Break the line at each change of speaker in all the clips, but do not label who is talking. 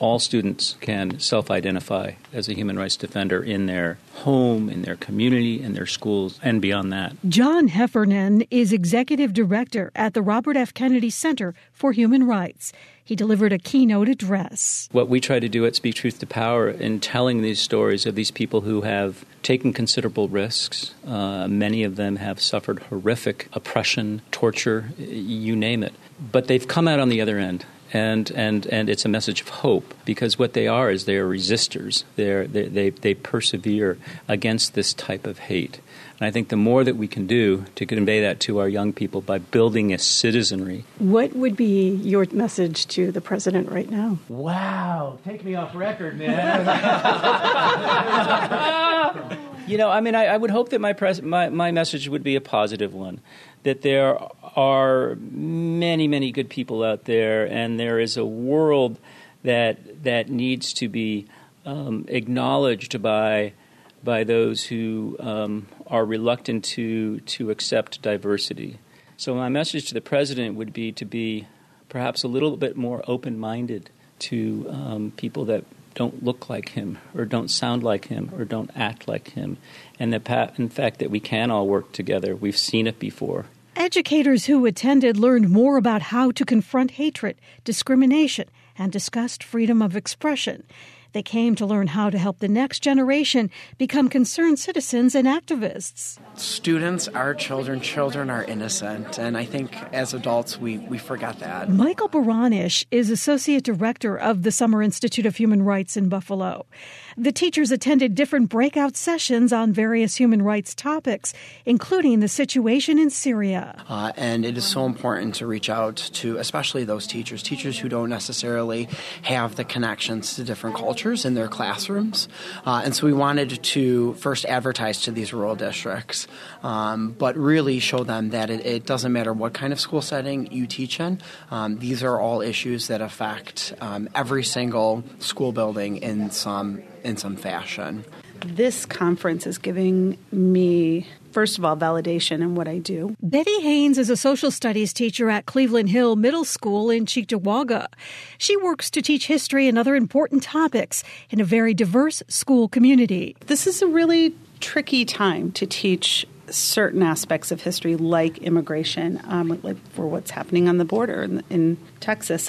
all students can self-identify as a human rights defender in their home, in their community, in their schools, and beyond that.
John Heffernan is executive director at the Robert F. Kennedy Center for Human Rights. He delivered a keynote address.
What we try to do at Speak Truth to Power in telling these stories of these people who have taken considerable risks, many of them have suffered horrific oppression, torture, you name it. But they've come out on the other end. And it's a message of hope, because what they are is they are resistors. They persevere against this type of hate. And I think the more that we can do to convey that to our young people by building a citizenry.
What would be your message to the president right now?
Wow, take me off record, man. I would hope that my message would be a positive one, that there are many, many good people out there, and there is a world that needs to be acknowledged by those who are reluctant to accept diversity. So my message to the president would be to be perhaps a little bit more open-minded to people that don't look like him or don't sound like him or don't act like him, and in fact that we can all work together. We've seen it before.
Educators who attended learned more about how to confront hatred, discrimination, and discussed freedom of expression. They came to learn how to help the next generation become concerned citizens and activists.
Students are children. Children are innocent. And I think as adults, we forget that.
Michael Baranish is Associate Director of the Summer Institute of Human Rights in Buffalo. The teachers attended different breakout sessions on various human rights topics, including the situation in Syria.
And it is so important to reach out to especially those teachers who don't necessarily have the connections to different cultures in their classrooms. And so we wanted to first advertise to these rural districts, but really show them that it doesn't matter what kind of school setting you teach in. These are all issues that affect every single school building in some fashion.
This conference is giving me, first of all, validation in what I do.
Betty Haynes is a social studies teacher at Cleveland Hill Middle School in Cheektowaga. She works to teach history and other important topics in a very diverse school community.
This is a really tricky time to teach certain aspects of history, like immigration, like for what's happening on the border in Texas.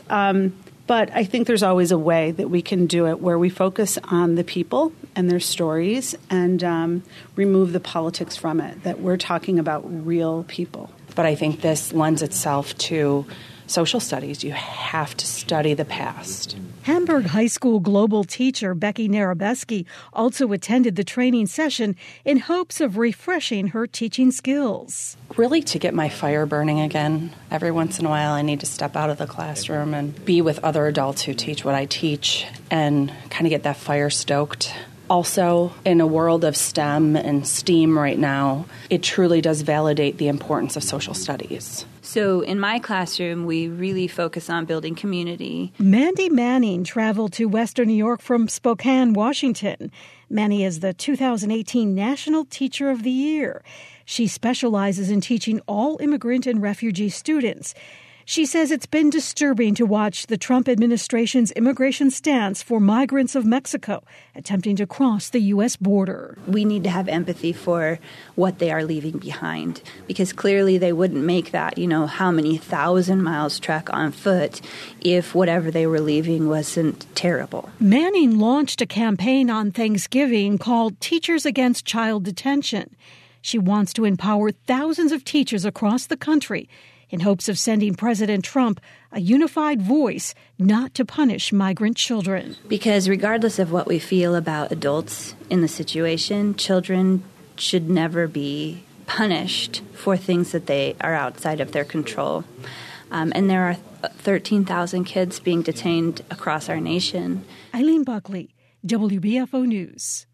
But I think there's always a way that we can do it where we focus on the people and their stories and remove the politics from it, that we're talking about real people.
But I think this lends itself to social studies. You have to study the past.
Hamburg High School global teacher Becky Narabeski also attended the training session in hopes of refreshing her teaching skills.
Really to get my fire burning again. Every once in a while I need to step out of the classroom and be with other adults who teach what I teach and kind of get that fire stoked. Also, in a world of STEM and STEAM right now, it truly does validate the importance of social studies.
So in my classroom, we really focus on building community.
Mandy Manning traveled to Western New York from Spokane, Washington. Manny is the 2018 National Teacher of the Year. She specializes in teaching all immigrant and refugee students. She says it's been disturbing to watch the Trump administration's immigration stance for migrants of Mexico attempting to cross the U.S. border.
We need to have empathy for what they are leaving behind, because clearly they wouldn't make that, how many thousand miles trek on foot if whatever they were leaving wasn't terrible.
Manning launched a campaign on Thanksgiving called Teachers Against Child Detention. She wants to empower thousands of teachers across the country in hopes of sending President Trump a unified voice not to punish migrant children.
Because regardless of what we feel about adults in the situation, children should never be punished for things that they are outside of their control. And there are 13,000 kids being detained across our nation.
Eileen Buckley, WBFO News.